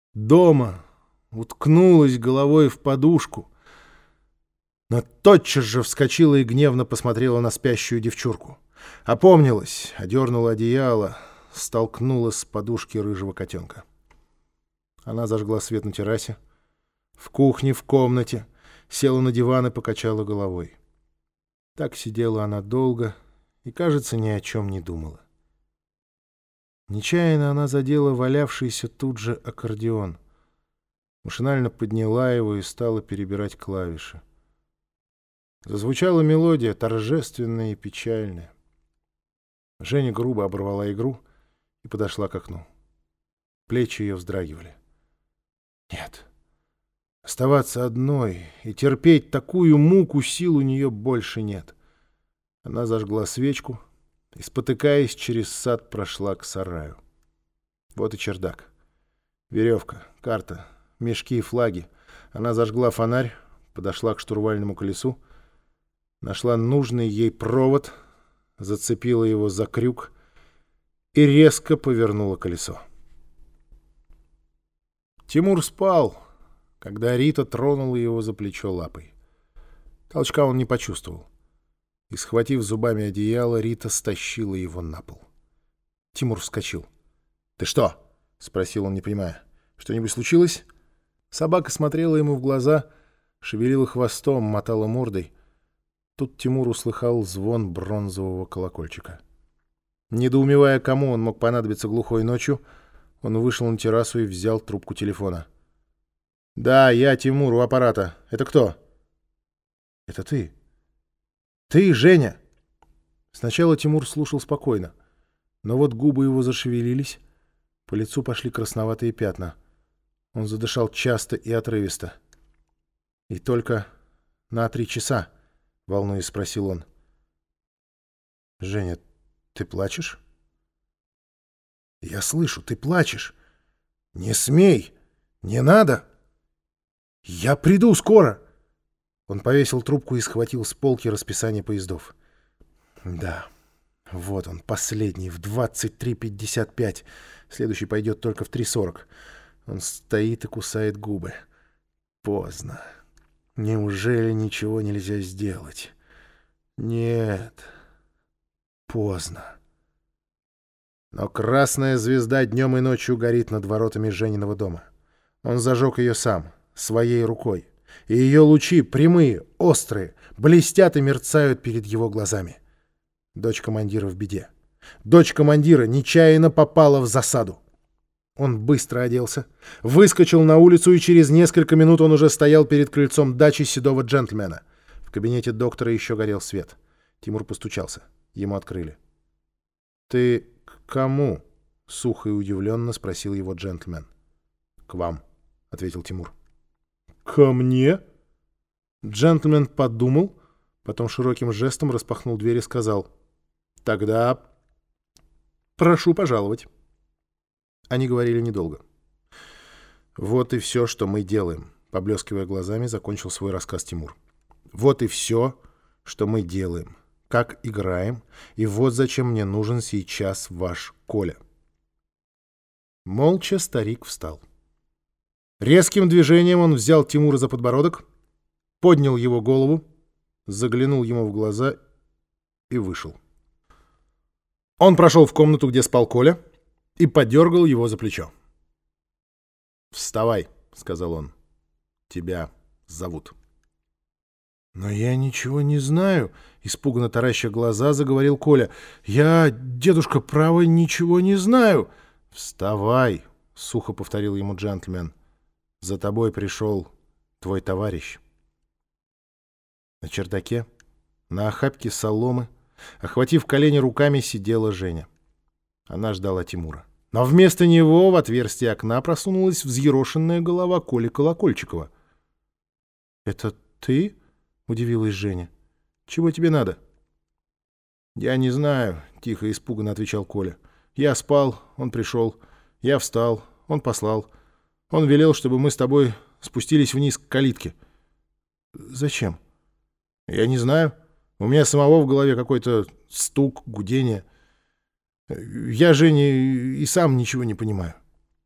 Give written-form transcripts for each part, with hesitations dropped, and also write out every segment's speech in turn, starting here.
дома, уткнулась головой в подушку, но тотчас же вскочила и гневно посмотрела на спящую девчурку. Опомнилась, одернула одеяло, столкнула с подушки рыжего котенка. Она зажгла свет на террасе, в кухне, в комнате, села на диван и покачала головой. Так сидела она долго и, кажется, ни о чем не думала. Нечаянно она задела валявшийся тут же аккордеон. Машинально подняла его и стала перебирать клавиши. Зазвучала мелодия, торжественная и печальная. Женя грубо оборвала игру и подошла к окну. Плечи ее вздрагивали. Нет, оставаться одной и терпеть такую муку сил у нее больше нет. Она зажгла свечку и, спотыкаясь, через сад прошла к сараю. Вот и чердак. Веревка, карта, мешки и флаги. Она зажгла фонарь, подошла к штурвальному колесу, нашла нужный ей провод, зацепила его за крюк и резко повернула колесо. Тимур спал, когда Рита тронула его за плечо лапой. Толчка он не почувствовал. И, схватив зубами одеяло, Рита стащила его на пол. Тимур вскочил. «Ты что?» — спросил он, не понимая. «Что-нибудь случилось?» Собака смотрела ему в глаза, шевелила хвостом, мотала мордой. Тут Тимур услыхал звон бронзового колокольчика. Недоумевая, кому он мог понадобиться глухой ночью, он вышел на террасу и взял трубку телефона. «Да, я Тимур, у аппарата. Это кто?» «Это ты. Ты, Женя!» Сначала Тимур слушал спокойно, но вот губы его зашевелились, по лицу пошли красноватые пятна. Он задышал часто и отрывисто. «И только на 3 часа?» — волнуясь, спросил он. «Женя, ты плачешь?» «Я слышу, ты плачешь. Не смей! Не надо! Я приду скоро!» Он повесил трубку и схватил с полки расписание поездов. «Да, вот он, последний, в 23:55. Следующий пойдет только в 3:40. Он стоит и кусает губы. Поздно. Неужели ничего нельзя сделать? Нет, поздно». Но красная звезда днем и ночью горит над воротами Жениного дома. Он зажег ее сам, своей рукой. И ее лучи, прямые, острые, блестят и мерцают перед его глазами. Дочь командира в беде. Дочь командира нечаянно попала в засаду. Он быстро оделся, выскочил на улицу, и через несколько минут он уже стоял перед крыльцом дачи седого джентльмена. В кабинете доктора еще горел свет. Тимур постучался. Ему открыли. «Ты к кому?» — сухо и удивленно спросил его джентльмен. «К вам», — ответил Тимур. «Ко мне?» Джентльмен подумал, потом широким жестом распахнул дверь и сказал: «Тогда прошу пожаловать». Они говорили недолго. «Вот и все, что мы делаем», — поблескивая глазами, закончил свой рассказ Тимур. «Вот и все, что мы делаем, как играем, и вот зачем мне нужен сейчас ваш Коля». Молча старик встал. Резким движением он взял Тимура за подбородок, поднял его голову, заглянул ему в глаза и вышел. Он прошел в комнату, где спал Коля, и подергал его за плечо. «Вставай», — сказал он, — «тебя зовут». «Но я ничего не знаю», — испуганно тараща глаза, заговорил Коля. «Я, дедушка, право, ничего не знаю». «Вставай», — сухо повторил ему джентльмен. «За тобой пришел твой товарищ». На чердаке, на охапке соломы, охватив колени руками, сидела Женя. Она ждала Тимура. Но вместо него в отверстие окна просунулась взъерошенная голова Коли Колокольчикова. «Это ты?» — удивилась Женя. «Чего тебе надо?» «Я не знаю», — тихо и испуганно отвечал Коля. «Я спал, он пришел. Я встал, он послал. Он велел, чтобы мы с тобой спустились вниз к калитке». «Зачем?» «Я не знаю. У меня самого в голове какой-то стук, гудение. Я, Женя, и сам ничего не понимаю».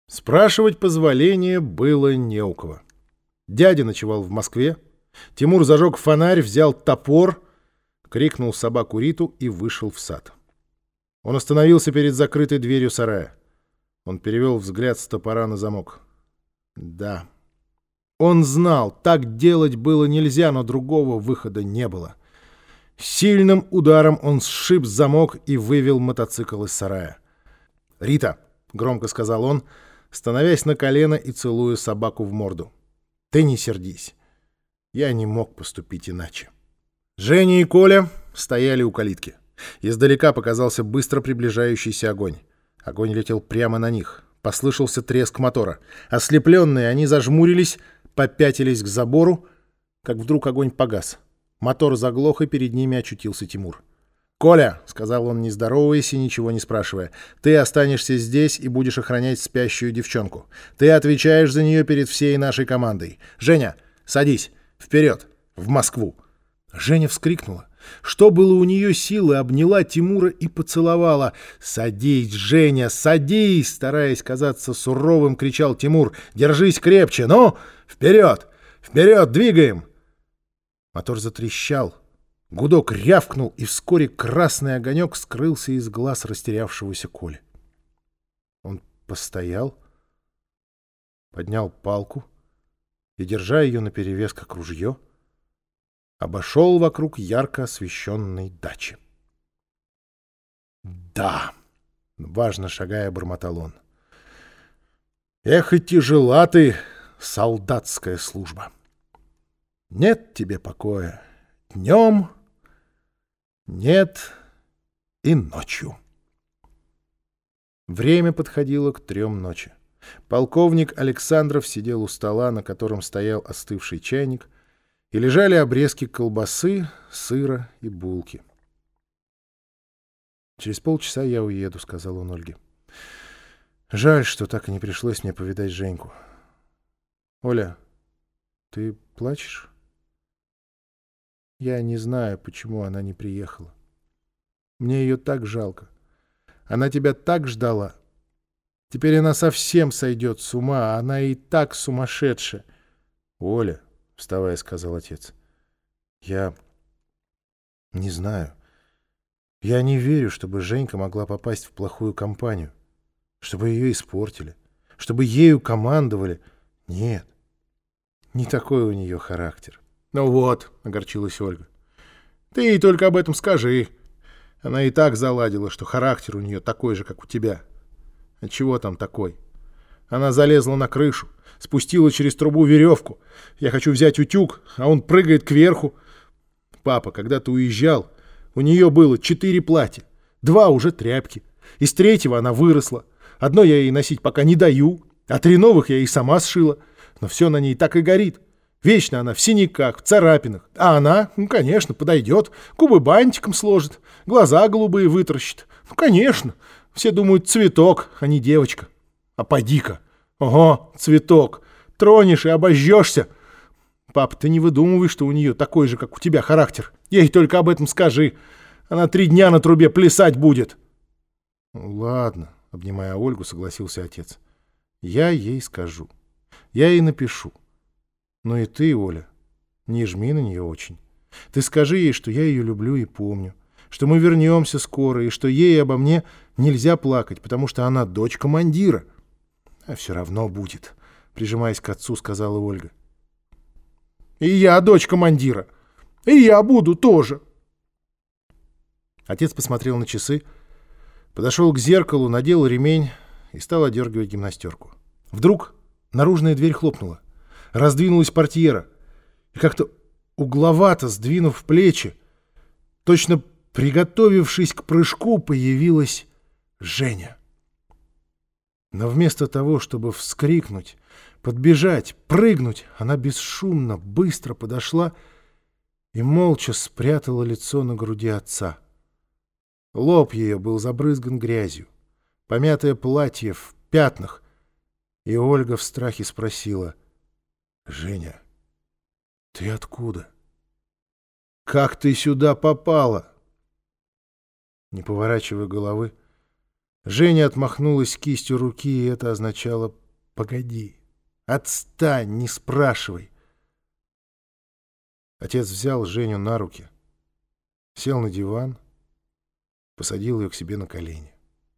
Спрашивать позволения было не у кого. Дядя ночевал в Москве. Тимур зажег фонарь, взял топор, крикнул собаку Риту и вышел в сад. Он остановился перед закрытой дверью сарая. Он перевел взгляд с топора на замок. Да, он знал, так делать было нельзя, но другого выхода не было. Сильным ударом он сшиб замок и вывел мотоцикл из сарая. «Рита!» — громко сказал он, становясь на колено и целуя собаку в морду. «Ты не сердись. Я не мог поступить иначе». Женя и Коля стояли у калитки. Издалека показался быстро приближающийся огонь. Огонь летел прямо на них. Послышался треск мотора. Ослепленные, они зажмурились, попятились к забору, как вдруг огонь погас. Мотор заглох, и перед ними очутился Тимур. «Коля», — сказал он, не здороваясь и ничего не спрашивая, — «ты останешься здесь и будешь охранять спящую девчонку. Ты отвечаешь за нее перед всей нашей командой. Женя, садись, вперед, в Москву». Женя вскрикнула. Что было у нее силы, обняла Тимура и поцеловала. «Садись, Женя, садись!» Стараясь казаться суровым, кричал Тимур. «Держись крепче! Ну, вперед! Вперед, двигаем!» Мотор затрещал. Гудок рявкнул, и вскоре красный огонек скрылся из глаз растерявшегося Коли. Он постоял, поднял палку и, держа ее наперевес как ружье, обошел вокруг ярко освещенной дачи. «Да!» — важно шагая, бормотал он. «Эх, и тяжела ты, солдатская служба! Нет тебе покоя днем, нет и ночью». Время подходило к 3 ночи. Полковник Александров сидел у стола, на котором стоял остывший чайник, и лежали обрезки колбасы, сыра и булки. «Через полчаса я уеду», — сказал он Ольге. «Жаль, что так и не пришлось мне повидать Женьку. Оля, ты плачешь? Я не знаю, почему она не приехала. Мне ее так жалко. Она тебя так ждала. Теперь она совсем сойдет с ума, а она и так сумасшедшая». «Оля», — вставая, сказал отец, — «я не знаю. Я не верю, чтобы Женька могла попасть в плохую компанию, чтобы ее испортили, чтобы ею командовали. Нет, не такой у нее характер». «Ну вот», — огорчилась Ольга, — «ты ей только об этом скажи. Она и так заладила, что характер у нее такой же, как у тебя. А чего там такой? Она залезла на крышу, спустила через трубу веревку. Я хочу взять утюг, а он прыгает кверху. Папа, когда ты уезжал, у нее было 4 платья, 2 уже тряпки. Из 3-го она выросла. Одно я ей носить пока не даю, а 3 новых я ей сама сшила. Но все на ней так и горит. Вечно она в синяках, в царапинах. А она, ну, конечно, подойдет, губы бантиком сложит, глаза голубые вытаращит. Ну, конечно, все думают, цветок, а не девочка. А поди-ка, ого, цветок, тронешь и обожжешься. Пап, ты не выдумывай, что у нее такой же, как у тебя, характер. Ей только об этом скажи. Она 3 дня на трубе плясать будет». «Ладно», — обнимая Ольгу, согласился отец. «Я ей скажу. Я ей напишу. Но и ты, Оля, не жми на нее очень. Ты скажи ей, что я ее люблю и помню, что мы вернемся скоро, и что ей обо мне нельзя плакать, потому что она дочь командира». «А все равно будет», — прижимаясь к отцу, сказала Ольга. «И я дочь командира, и я буду тоже». Отец посмотрел на часы, подошел к зеркалу, надел ремень и стал одергивать гимнастерку. Вдруг наружная дверь хлопнула. Раздвинулась портьера, и как-то угловато, сдвинув плечи, точно приготовившись к прыжку, появилась Женя. Но вместо того, чтобы вскрикнуть, подбежать, прыгнуть, она бесшумно, быстро подошла и молча спрятала лицо на груди отца. Лоб ее был забрызган грязью, помятое платье в пятнах, и Ольга в страхе спросила: «Женя, ты откуда? Как ты сюда попала?» Не поворачивая головы, Женя отмахнулась кистью руки, и это означало Погоди. Отстань, не спрашивай. Отец взял Женю на руки, сел на диван, посадил ее к себе на колени.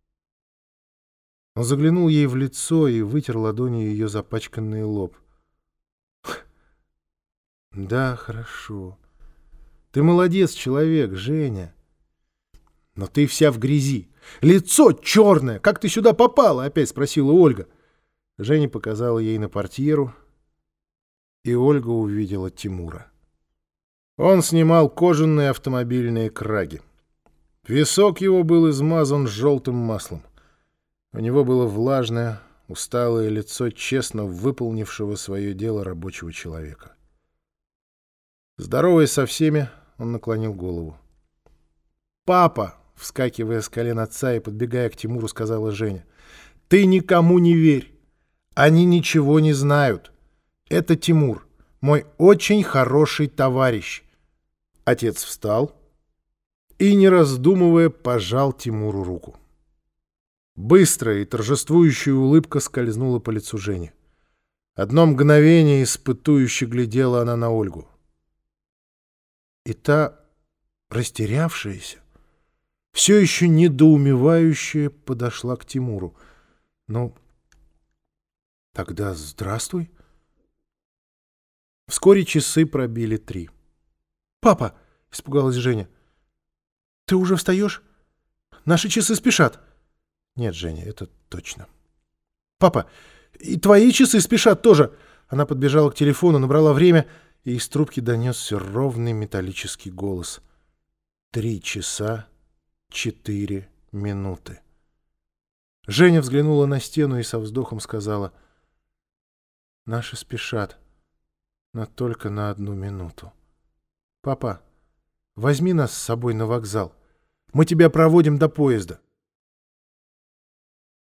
Он заглянул ей в лицо и вытер ладонью ее запачканный лоб. «Да, хорошо. Ты молодец, человек, Женя. Но ты вся в грязи. Лицо черное. Как ты сюда попала?» — опять спросила Ольга. Женя показала ей на портьеру, и Ольга увидела Тимура. Он снимал кожаные автомобильные краги. Висок его был измазан желтым маслом. У него было влажное, усталое лицо честно выполнившего свое дело рабочего человека. Здороваясь со всеми, он наклонил голову. «Папа!» — вскакивая с колен отца и подбегая к Тимуру, сказала Женя. «Ты никому не верь! Они ничего не знают. Это Тимур, мой очень хороший товарищ». Отец встал и, не раздумывая, пожал Тимуру руку. Быстрая и торжествующая улыбка скользнула по лицу Жени. Одно мгновение испытующе глядела она на Ольгу. И та, растерявшаяся, все еще недоумевающая, подошла к Тимуру. «Ну, тогда здравствуй». Вскоре часы пробили 3. «Папа!» — испугалась Женя. «Ты уже встаешь? Наши часы спешат». «Нет, Женя, это точно». «Папа, и твои часы спешат тоже». Она подбежала к телефону, набрала время, и из трубки донесся ровный металлический голос. 3 часа 4 минуты. Женя взглянула на стену и со вздохом сказала: «Наши спешат, но только на 1 минуту. Папа, возьми нас с собой на вокзал. Мы тебя проводим до поезда».